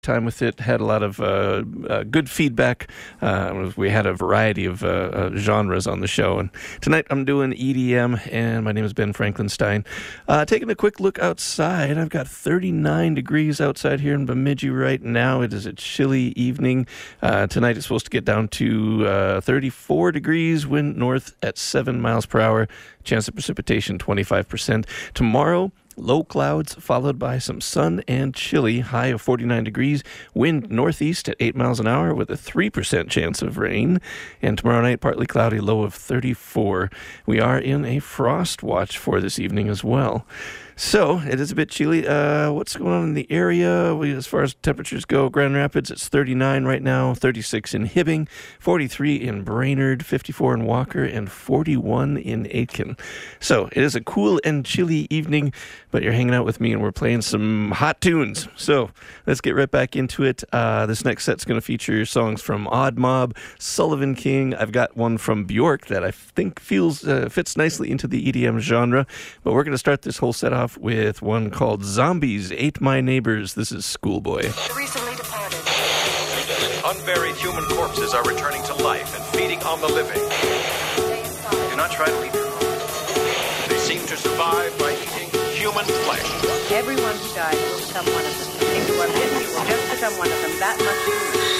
time with it. Had a lot of good feedback. We had a variety of genres on the show, and tonight I'm doing EDM, and my name is Ben Franklinstein. Taking a quick look outside, I've got 39 degrees outside here in Bemidji right now. It is a chilly evening. Tonight it's supposed to get down to 34 degrees, wind north at 7 miles per hour, chance of precipitation 25%. Tomorrow, low clouds followed by some sun and chilly, high of 49 degrees, wind northeast at 8 miles an hour with a 3% chance of rain. And tomorrow night, partly cloudy, low of 34. We are in a frost watch for this evening as well. So, it is a bit chilly. What's going on in the area? As far as temperatures go, Grand Rapids, it's 39 right now, 36 in Hibbing, 43 in Brainerd, 54 in Walker, and 41 in Aitkin. So, it is a cool and chilly evening, but you're hanging out with me and we're playing some hot tunes. So, let's get right back into it. This next set's going to feature songs from Odd Mob, Sullivan King. I've got one from Bjork that I think fits nicely into the EDM genre, but we're going to start this whole set off with one called Zombies Ate My Neighbors. This is Schoolboy. Recently departed. Unburied human corpses are returning to life and feeding on the living. Do not try to leave your home. They seem to survive by eating human flesh. Everyone who dies will become one of them. If you are bitten, you will just become one of them. That must be true.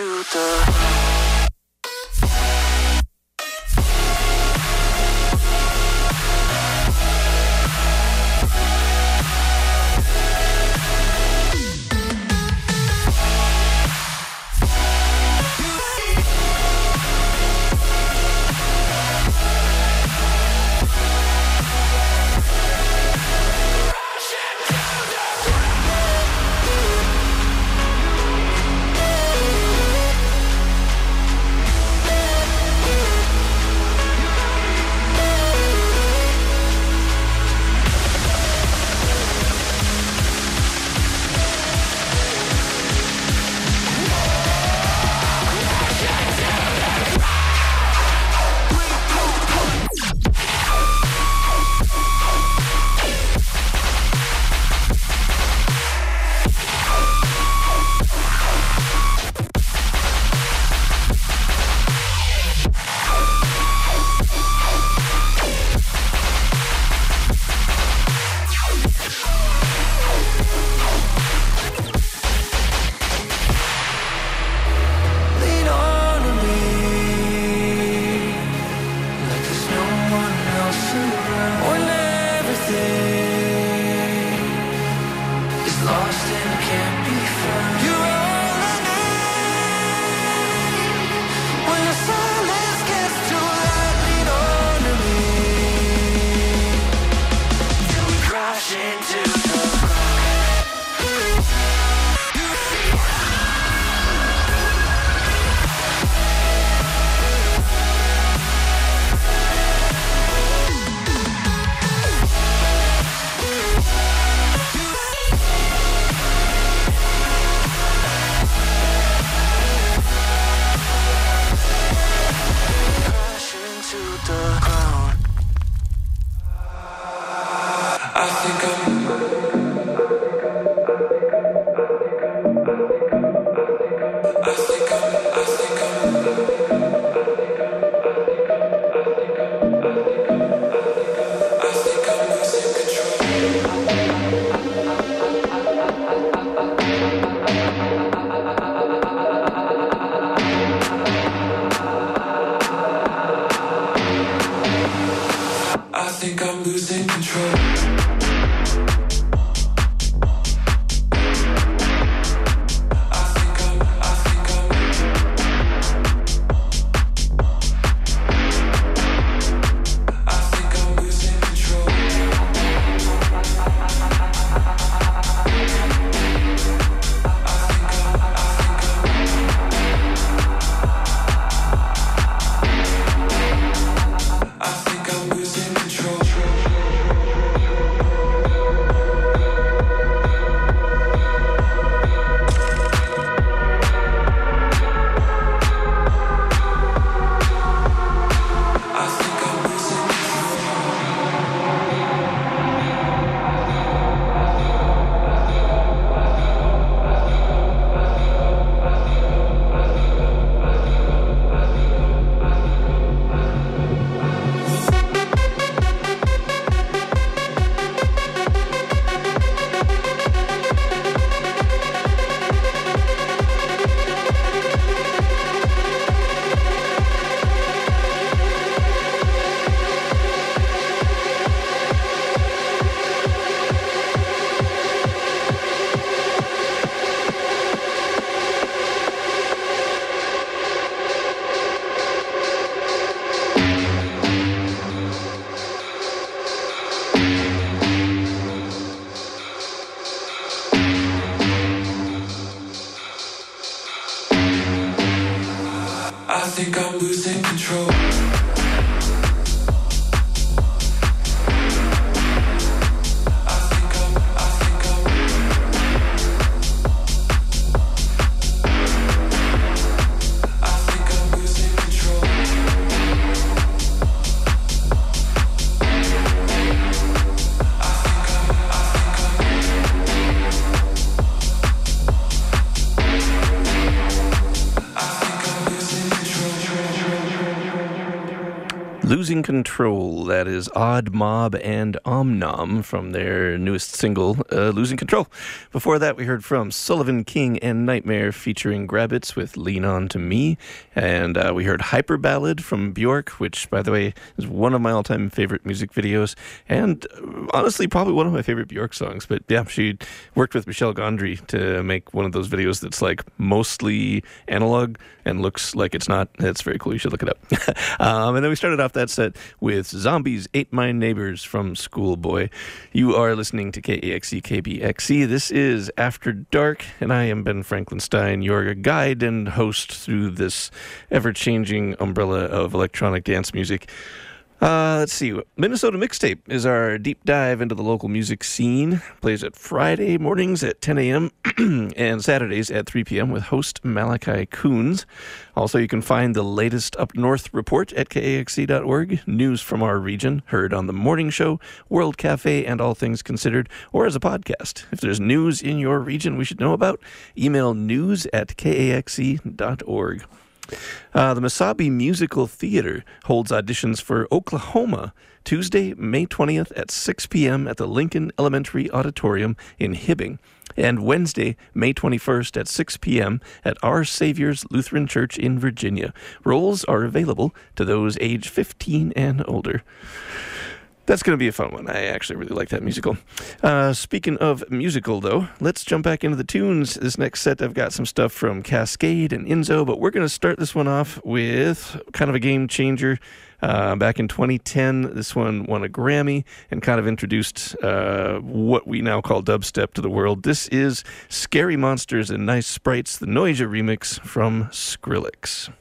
to the Losing Control. That is Odd Mob and Omnom from their newest single, Losing Control. Before that, we heard from Sullivan King and Nightmare featuring Grabbits with Lean On To Me. And we heard Hyper Ballad from Bjork, which, by the way, is one of my all-time favorite music videos. And honestly, probably one of my favorite Bjork songs. But yeah, she worked with Michel Gondry to make one of those videos that's like mostly analog and looks like it's not. It's very cool. You should look it up. And then we started off that set with Zombies Ate My Neighbors from Schoolboy. You are listening to KAXE KBXE. This is After Dark, and I am Ben Franklinstein, your guide and host through this ever-changing umbrella of electronic dance music. Let's see. Minnesota Mixtape is our deep dive into the local music scene. Plays at Friday mornings at 10 a.m. and Saturdays at 3 p.m. with host Malachi Coons. Also, you can find the latest Up North report at KAXE.org. News from our region, heard on The Morning Show, World Cafe, and All Things Considered, or as a podcast. If there's news in your region we should know about, email news@KAXE.org. The Mesabi Musical Theater holds auditions for Oklahoma Tuesday, May 20th at 6 p.m. at the Lincoln Elementary Auditorium in Hibbing, and Wednesday, May 21st at 6 p.m. at Our Savior's Lutheran Church in Virginia. Roles are available to those age 15 and older. That's going to be a fun one. I actually really like that musical. Speaking of musical, though, let's jump back into the tunes. This next set, I've got some stuff from Cascade and Enzo, but we're going to start this one off with kind of a game changer. Back in 2010, this one won a Grammy and kind of introduced what we now call dubstep to the world. This is Scary Monsters and Nice Sprites, the Noisia remix from Skrillex.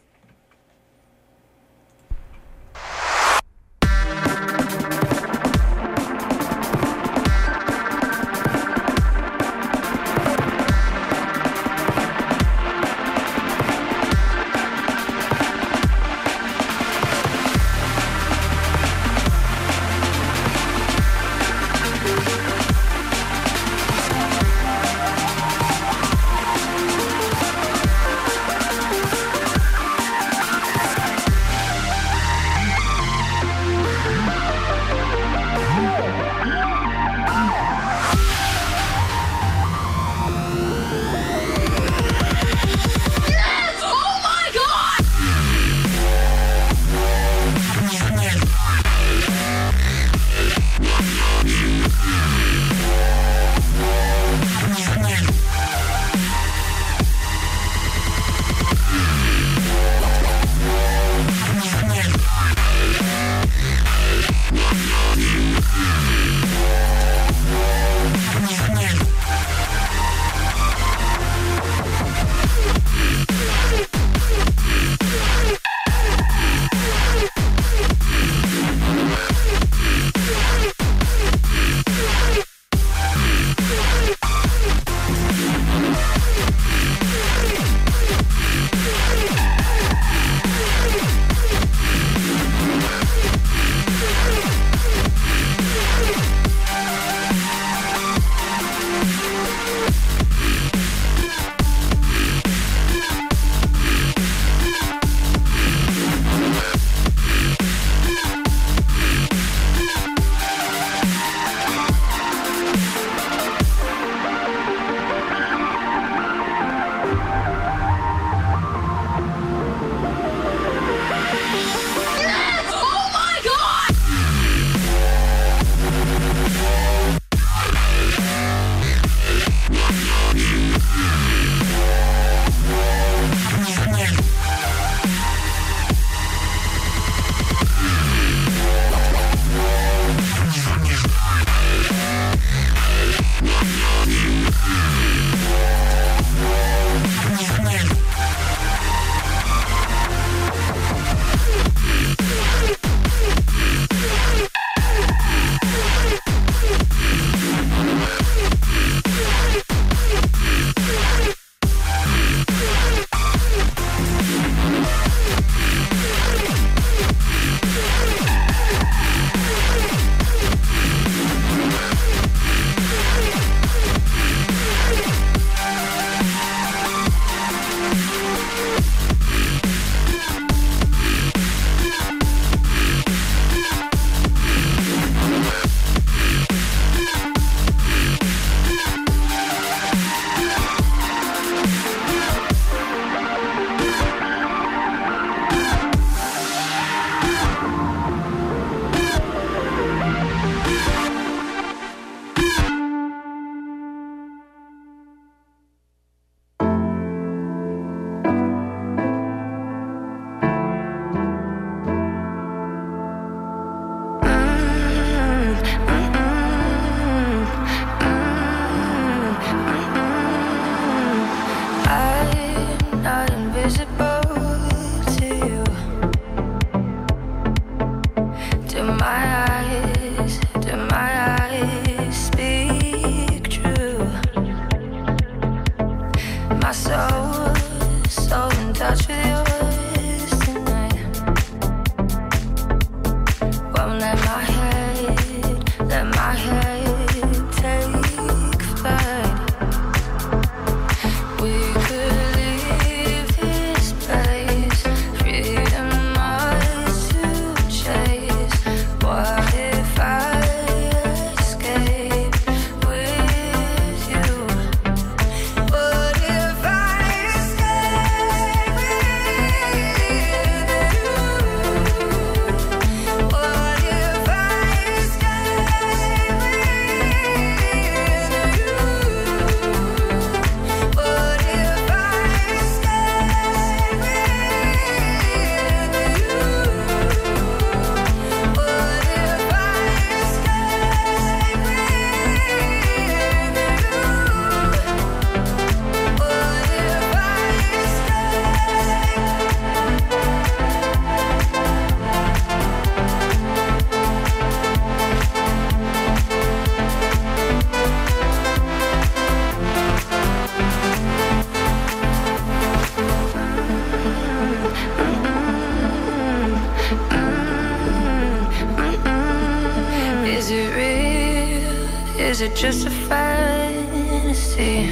is it just a fantasy?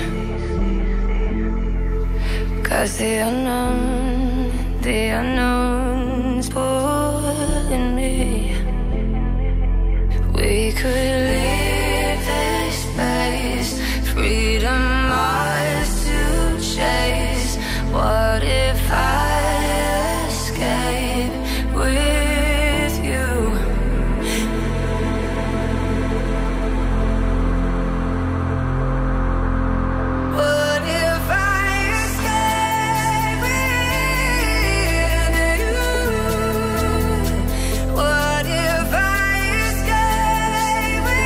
'Cause the unknown's pulling me. We could leave this space, freedom ours to chase. What if I escape with you? What if I escape with you? What if I escape with you?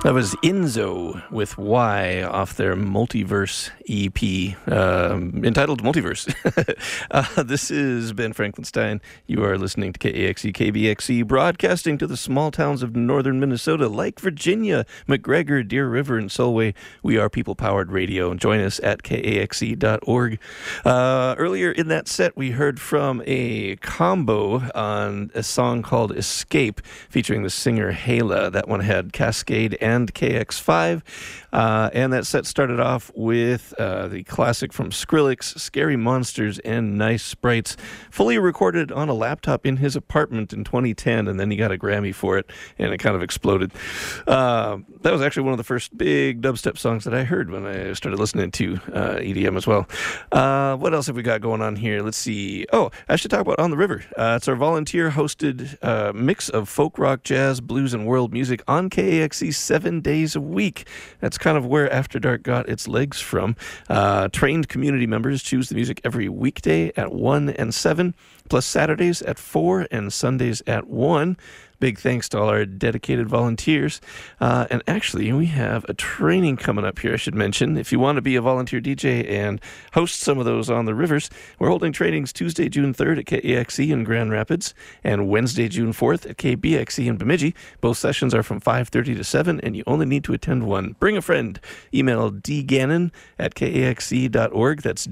That was Enzo with Y off their Multiverse EP, entitled Multiverse. This is Ben Frankenstein. You are listening to KAXE, KBXE, broadcasting to the small towns of northern Minnesota like Virginia, McGregor, Deer River, and Solway. We are people-powered radio. Join us at KAXE.org. Earlier in that set, we heard from a combo on a song called Escape, featuring the singer Hala. That one had Cascade and KX5. And that set started off with the classic from Skrillex, Scary Monsters and Nice Sprites, fully recorded on a laptop in his apartment in 2010, and then he got a Grammy for it, and it kind of exploded. That was actually one of the first big dubstep songs that I heard when I started listening to EDM as well. What else have we got going on here? Let's see. Oh, I should talk about On the River. It's our volunteer-hosted mix of folk rock, jazz, blues, and world music on KAXE 7 days a week. That's kind of where After Dark got its legs from. Trained community members choose the music every weekday at 1 and 7, plus Saturdays at 4 and Sundays at 1. Big thanks to all our dedicated volunteers. And actually, we have a training coming up here, I should mention. If you want to be a volunteer DJ and host some of those on the rivers, we're holding trainings Tuesday, June 3rd at KAXE in Grand Rapids and Wednesday, June 4th at KBXE in Bemidji. Both sessions are from 5:30 to 7, and you only need to attend one. Bring a friend. Email dgannon@kaxe.org. That's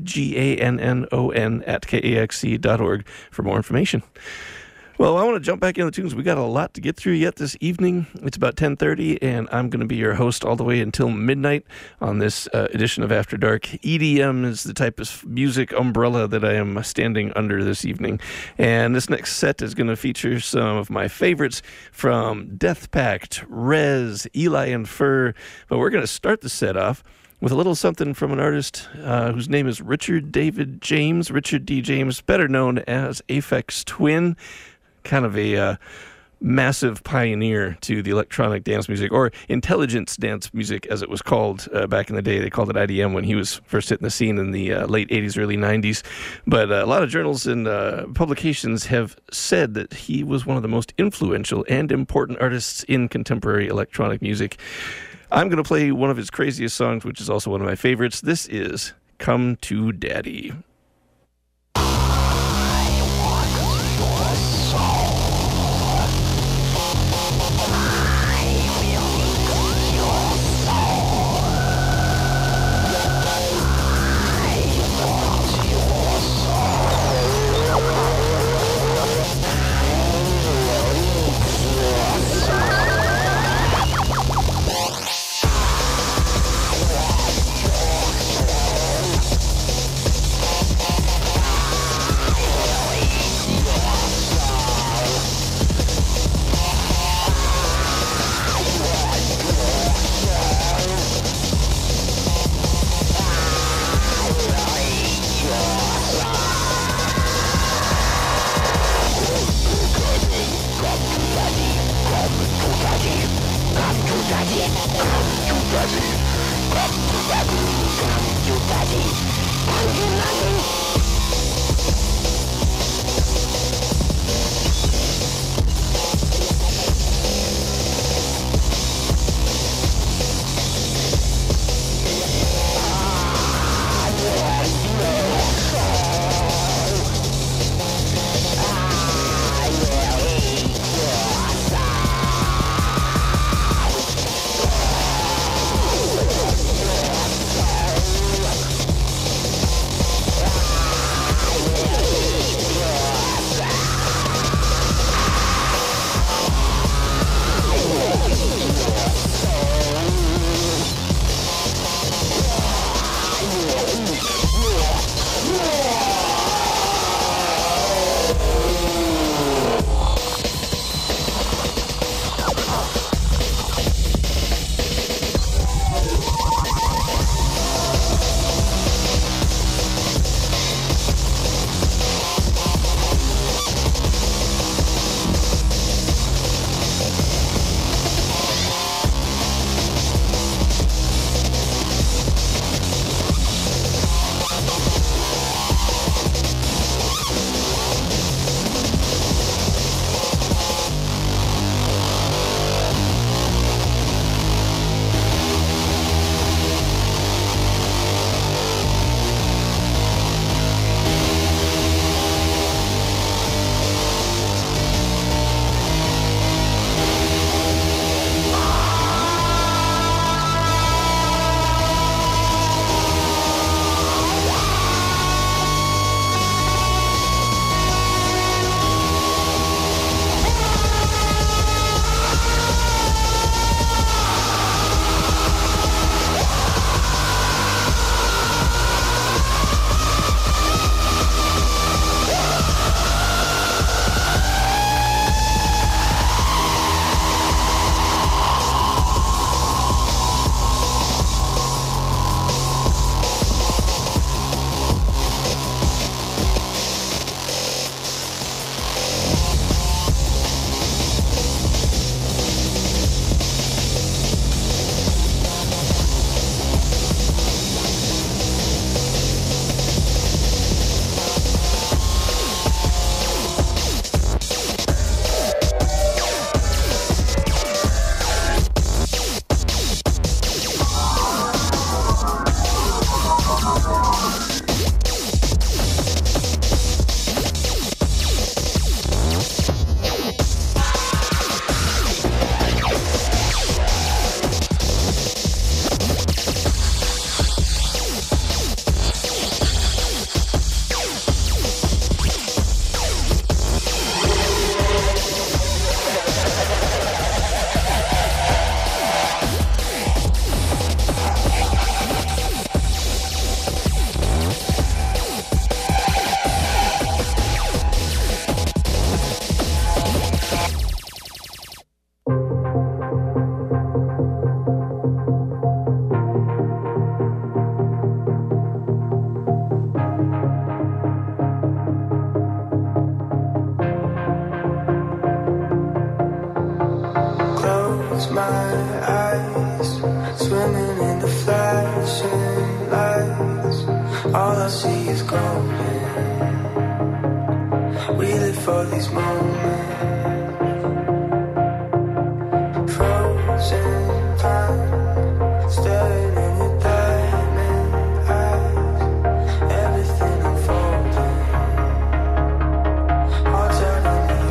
DGANNON@kaxe.org for more information. Well, I want to jump back into the tunes. We got a lot to get through yet this evening. It's about 10:30, and I'm going to be your host all the way until midnight on this edition of After Dark. EDM is the type of music umbrella that I am standing under this evening. And this next set is going to feature some of my favorites from Death Pact, Rez, Eli and Fur. But we're going to start the set off with a little something from an artist whose name is Richard David James, Richard D. James, better known as Aphex Twin. Kind of a massive pioneer to the electronic dance music, or intelligence dance music, as it was called back in the day. They called it IDM when he was first hitting the scene in the late 80s, early 90s. But a lot of journals and publications have said that he was one of the most influential and important artists in contemporary electronic music. I'm going to play one of his craziest songs, which is also one of my favorites. This is Come to Daddy. All I see is golden. We live for these moments. Frozen time, staring in your diamond eyes. Everything unfolding, all turning the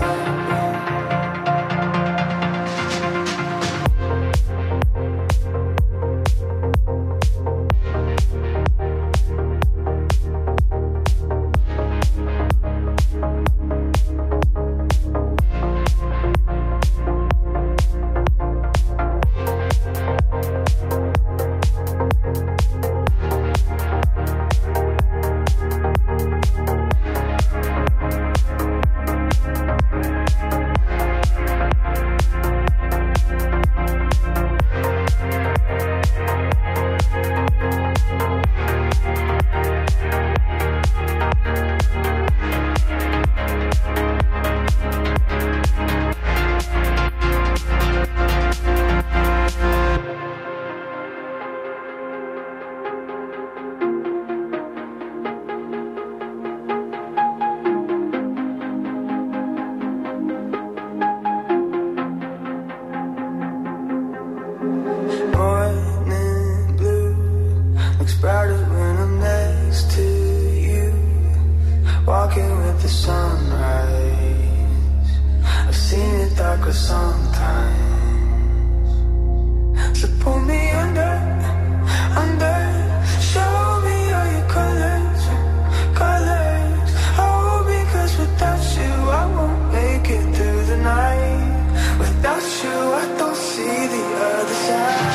morning blue looks brighter when I'm next to you. Walking with the sunrise, I've seen it darker sometimes. So pull me under, under. Show me all your colors, colors. Oh, because without you I won't make it through the night. Without you I don't see the other side.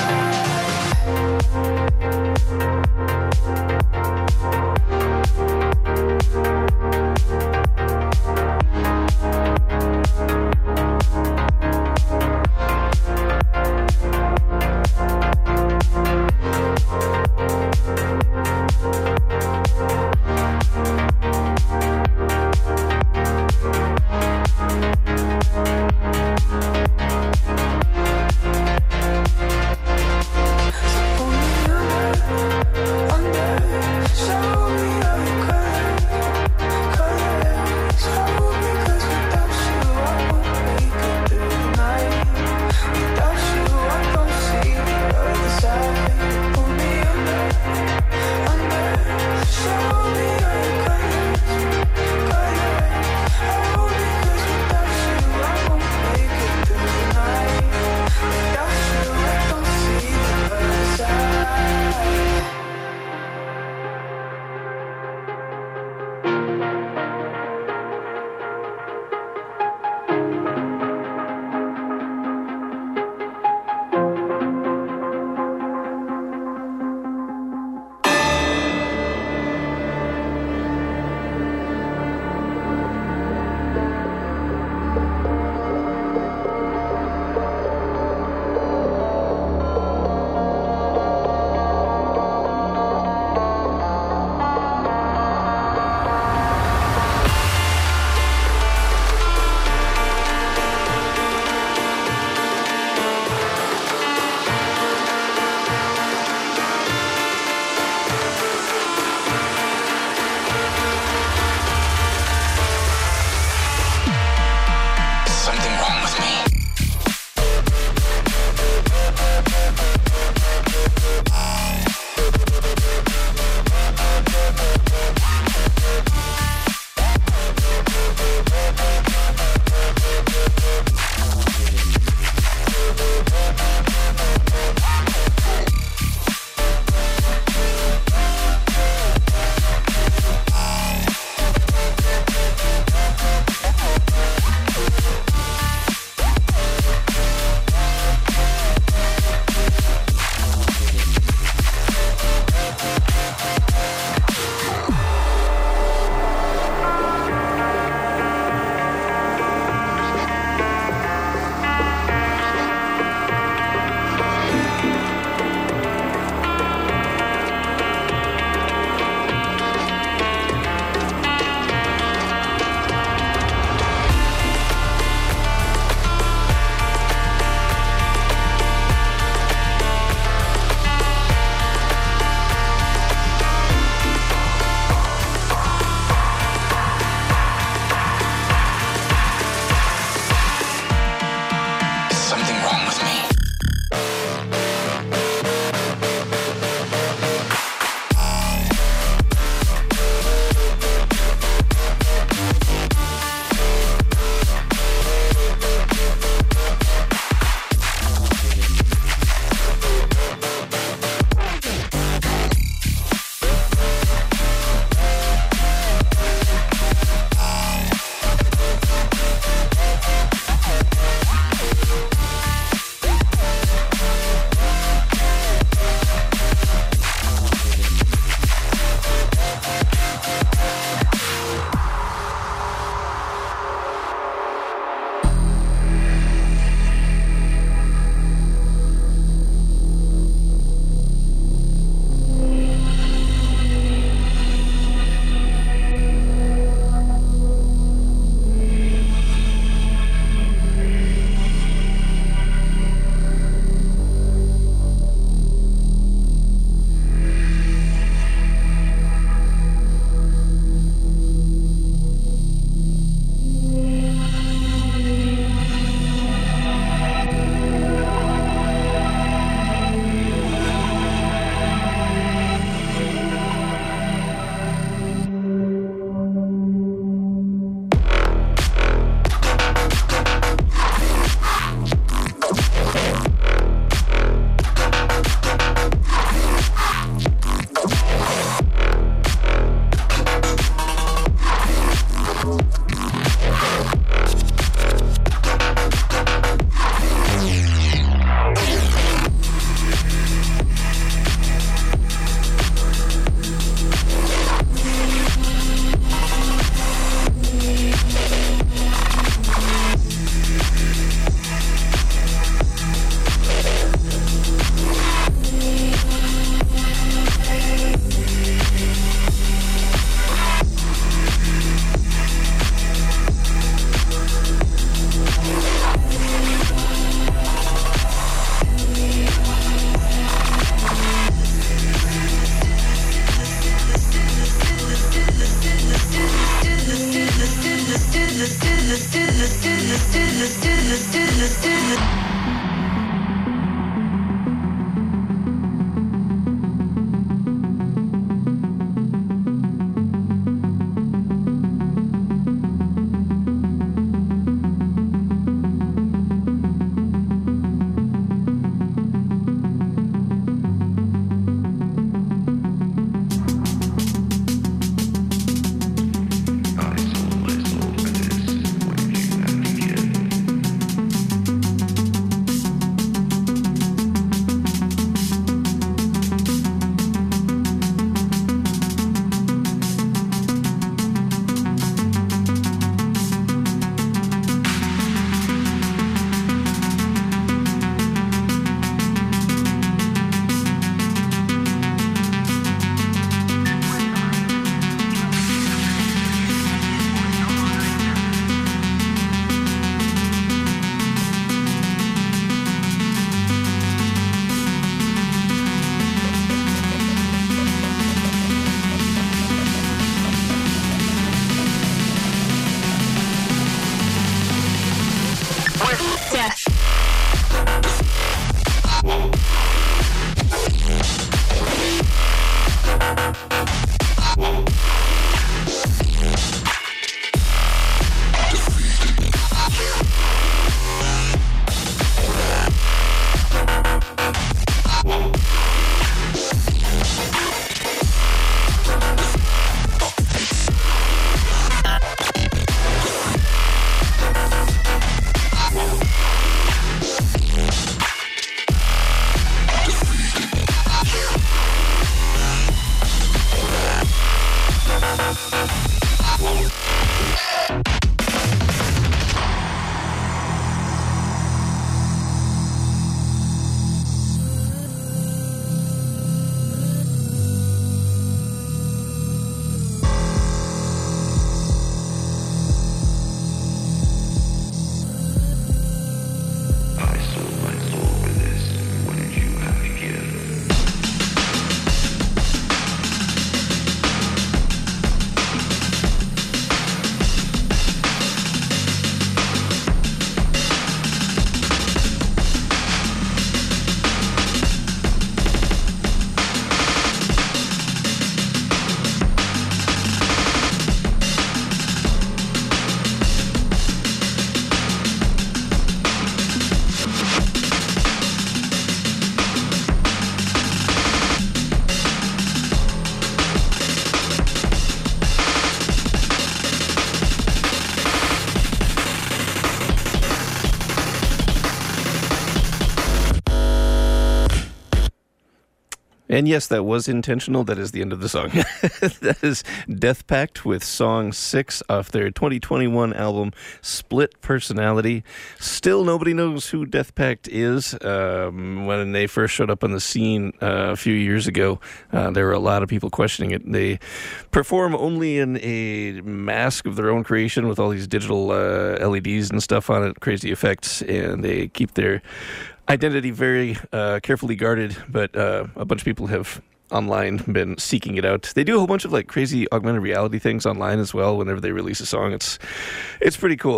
And yes, that was intentional. That is the end of the song. That is Death Pact with song 6 off their 2021 album, Split Personality. Still, nobody knows who Death Pact is. When they first showed up on the scene a few years ago, there were a lot of people questioning it. They perform only in a mask of their own creation with all these digital LEDs and stuff on it, crazy effects, and they keep their identity very carefully guarded, but a bunch of people have online been seeking it out. They do a whole bunch of like crazy augmented reality things online as well whenever they release a song. It's pretty cool.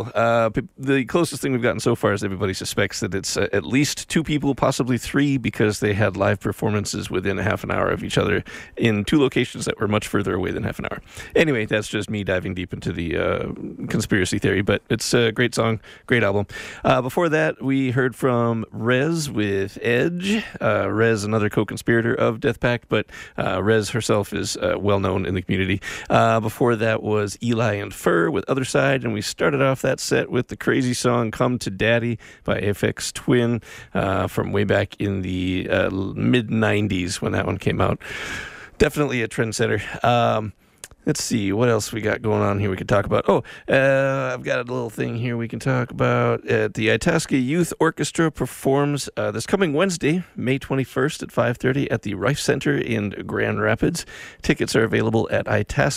The closest thing we've gotten so far is everybody suspects that it's at least 2 people, possibly 3, because they had live performances within a half an hour of each other in 2 locations that were much further away than half an hour. Anyway, that's just me diving deep into the conspiracy theory, but it's a great song, great album. Before that, we heard from Rez with Edge. Rez, another co-conspirator of Death Pact, but Rez herself is well known in the community. Before that was Eli and Fur with Other Side, and we started off that set with the crazy song Come to Daddy by Aphex Twin from way back in the mid-90s when that one came out. Definitely a trendsetter. Let's see, what else we got going on here we could talk about. I've got a little thing here we can talk about. The Itasca Youth Orchestra performs this coming Wednesday, May 21st at 5:30 at the Rife Center in Grand Rapids. Tickets are available at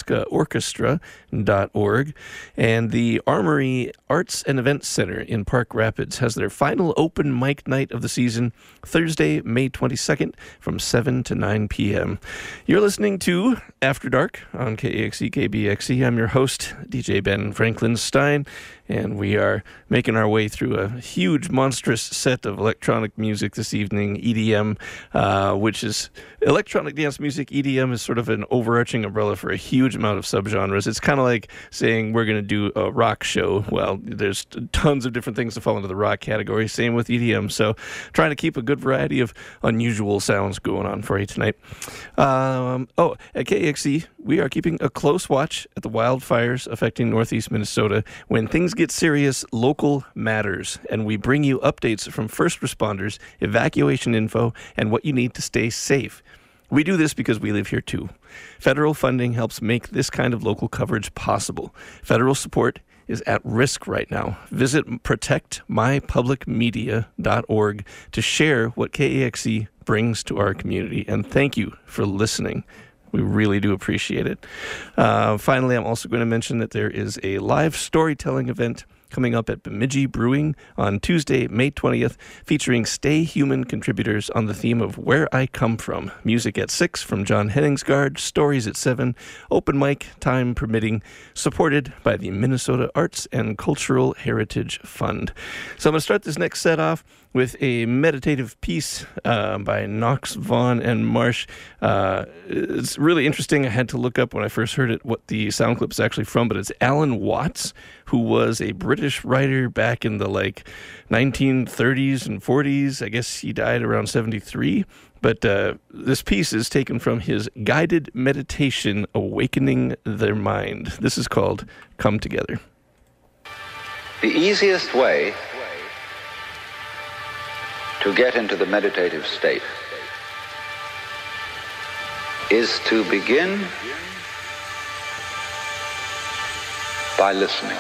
itascaorchestra.org. And the Armory Arts and Events Center in Park Rapids has their final open mic night of the season, Thursday, May 22nd from 7 to 9 p.m. You're listening to After Dark on KAXE, KBXE. I'm your host, DJ Ben Franklin Stein, and we are making our way through a huge, monstrous set of electronic music this evening, EDM, which is electronic dance music. EDM is sort of an overarching umbrella for a huge amount of subgenres. It's kind of like saying we're going to do a rock show. Well, there's tons of different things that fall into the rock category. Same with EDM. So trying to keep a good variety of unusual sounds going on for you tonight. At KAXE, we are keeping a close watch at the wildfires affecting northeast Minnesota. When things get serious, local matters, and we bring you updates from first responders, evacuation info, and what you need to stay safe. We do this because we live here too. Federal funding helps make this kind of local coverage possible. Federal support is at risk right now. Visit protectmypublicmedia.org to share what KAXE brings to our community. And thank you for listening. We really do appreciate it. Finally, I'm also going to mention that there is a live storytelling event coming up at Bemidji Brewing on Tuesday, May 20th, featuring Stay Human contributors on the theme of Where I Come From. Music at 6 from John Henningsgaard, stories at 7, open mic, time permitting, supported by the Minnesota Arts and Cultural Heritage Fund. So I'm going to start this next set off with a meditative piece by Knox, Vaughn, and Marsh. It's really interesting. I had to look up when I first heard it what the sound clip is actually from, but it's Alan Watts, who was a British writer back in the 1930s and 40s. I guess he died around 73. But this piece is taken from his guided meditation, Awakening Their Mind. This is called Come Together. The easiest way to get into the meditative state is to begin by listening.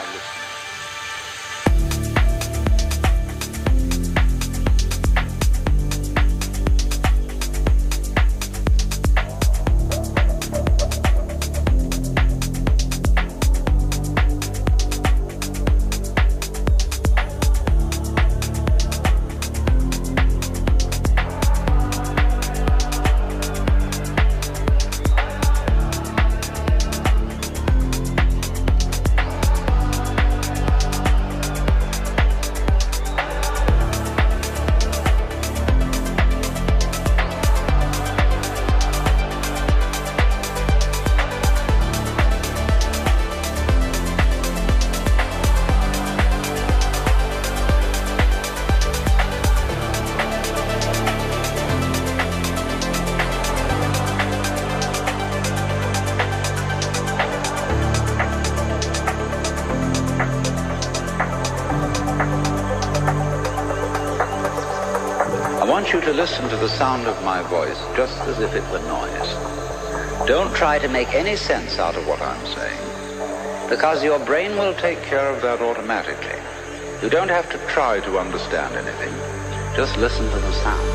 I want you to listen to the sound of my voice just as if it were noise. Don't try to make any sense out of what I'm saying, because your brain will take care of that automatically. You don't have to try to understand anything. Just listen to the sound.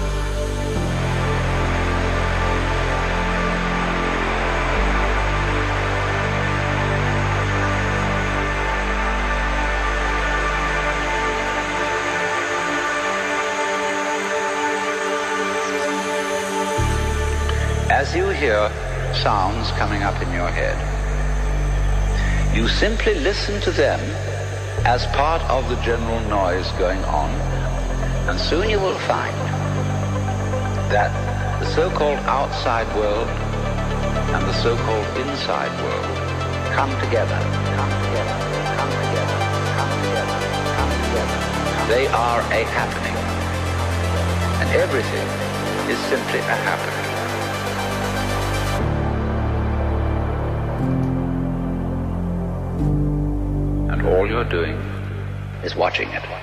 As you hear sounds coming up in your head, you simply listen to them as part of the general noise going on, and soon you will find that the so-called outside world and the so-called inside world come together, come together, come together, come together, come together. They are a happening, and everything is simply a happening. All you're doing is watching it.